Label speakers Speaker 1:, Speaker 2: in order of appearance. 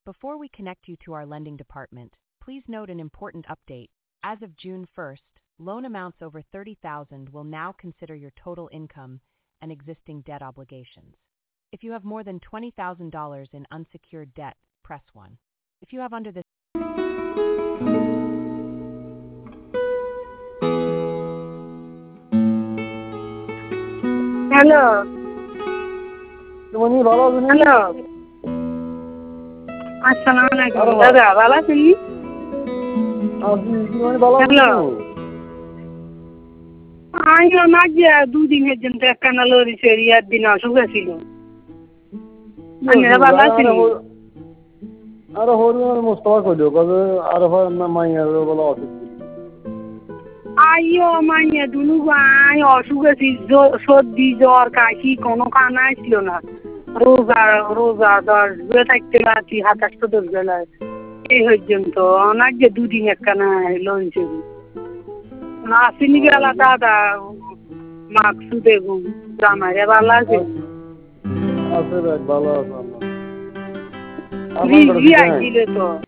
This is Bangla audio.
Speaker 1: Before we connect you to our lending department, please note an important update. As of June 1st, loan amounts over $30,000 will now consider your total income and existing debt obligations. If you have more than $20,000 in unsecured debt, press 1. If you have under this
Speaker 2: Hello. Hello. Assalamualaikum. দাদা ভালো আছেন? Hello. আইও না যে দুদিন পর্যন্ত একখানা লরি সেরিয়ার দিন অসুখ ছিল। আইও ভালো আছেন?
Speaker 3: আরে হরিয়ার মোস্তফা কইলো কবে আর হয় না মাইয়ার বলা অসুখ।
Speaker 2: আইও মাইয়া দুনু ভাই অসুখ ছিল, সর্দি জ্বর কাশি কোনো কানা ছিল না। রোজা 10 থাকতে রাতি 27 বেলায় এই পর্যন্ত অনেক যে দুদিন একখানা লঞ্চ না আসেনি গেলা দাদা মাকসু দেখুন জামাইরে ভালো আছে
Speaker 3: আছে ভালো আছে
Speaker 2: রিজি আইছিল তো